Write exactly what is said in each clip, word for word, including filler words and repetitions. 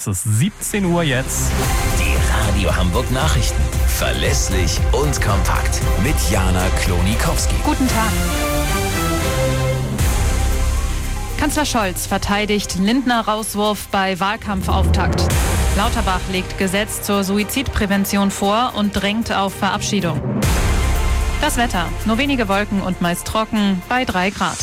Es ist siebzehn Uhr jetzt. Die Radio Hamburg Nachrichten. Verlässlich und kompakt. Mit Jana Klonikowski. Guten Tag. Kanzler Scholz verteidigt Lindner-Rauswurf bei Wahlkampfauftakt. Lauterbach legt Gesetz zur Suizidprävention vor und drängt auf Verabschiedung. Das Wetter. Nur wenige Wolken und meist trocken bei drei Grad.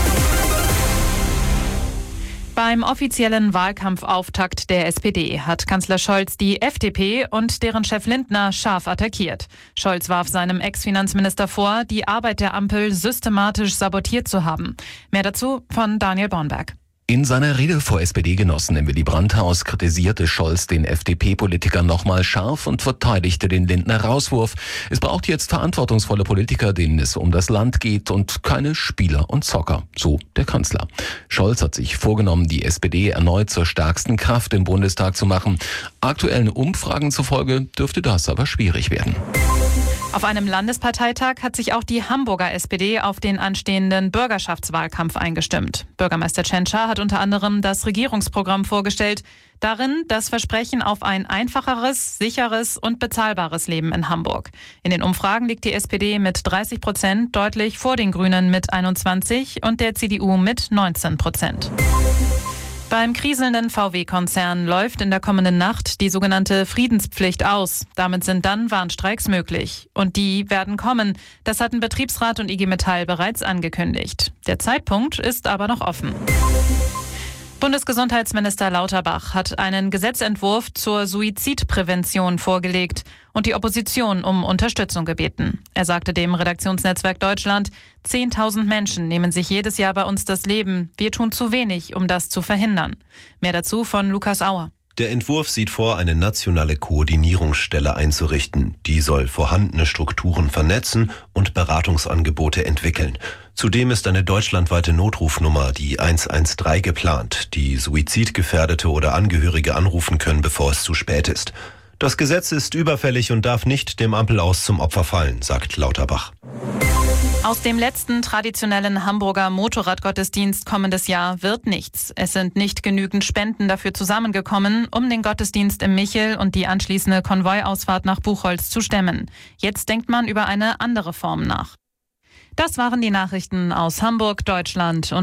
Beim offiziellen Wahlkampfauftakt der S P D hat Kanzler Scholz die F D P und deren Chef Lindner scharf attackiert. Scholz warf seinem Ex-Finanzminister vor, die Arbeit der Ampel systematisch sabotiert zu haben. Mehr dazu von Daniel Bornberg. In seiner Rede vor S P D-Genossen im Willy-Brandt-Haus kritisierte Scholz den F D P-Politiker nochmal scharf und verteidigte den Lindner-Rauswurf. Es braucht jetzt verantwortungsvolle Politiker, denen es um das Land geht und keine Spieler und Zocker, so der Kanzler. Scholz hat sich vorgenommen, die S P D erneut zur stärksten Kraft im Bundestag zu machen. Aktuellen Umfragen zufolge dürfte das aber schwierig werden. Auf einem Landesparteitag hat sich auch die Hamburger S P D auf den anstehenden Bürgerschaftswahlkampf eingestimmt. Bürgermeister Tschentscher hat unter anderem das Regierungsprogramm vorgestellt. Darin das Versprechen auf ein einfacheres, sicheres und bezahlbares Leben in Hamburg. In den Umfragen liegt die S P D mit dreißig Prozent deutlich vor den Grünen mit einundzwanzig und der C D U mit neunzehn Prozent. Beim kriselnden V W-Konzern läuft in der kommenden Nacht die sogenannte Friedenspflicht aus. Damit sind dann Warnstreiks möglich. Und die werden kommen. Das hatten Betriebsrat und I G Metall bereits angekündigt. Der Zeitpunkt ist aber noch offen. Bundesgesundheitsminister Lauterbach hat einen Gesetzentwurf zur Suizidprävention vorgelegt und die Opposition um Unterstützung gebeten. Er sagte dem Redaktionsnetzwerk Deutschland, zehntausend Menschen nehmen sich jedes Jahr bei uns das Leben. Wir tun zu wenig, um das zu verhindern. Mehr dazu von Lukas Auer. Der Entwurf sieht vor, eine nationale Koordinierungsstelle einzurichten. Die soll vorhandene Strukturen vernetzen und Beratungsangebote entwickeln. Zudem ist eine deutschlandweite Notrufnummer, die eins eins drei, geplant, die Suizidgefährdete oder Angehörige anrufen können, bevor es zu spät ist. Das Gesetz ist überfällig und darf nicht dem Ampelaus zum Opfer fallen, sagt Lauterbach. Aus dem letzten traditionellen Hamburger Motorradgottesdienst kommendes Jahr wird nichts. Es sind nicht genügend Spenden dafür zusammengekommen, um den Gottesdienst im Michel und die anschließende Konvoiausfahrt nach Buchholz zu stemmen. Jetzt denkt man über eine andere Form nach. Das waren die Nachrichten aus Hamburg, Deutschland und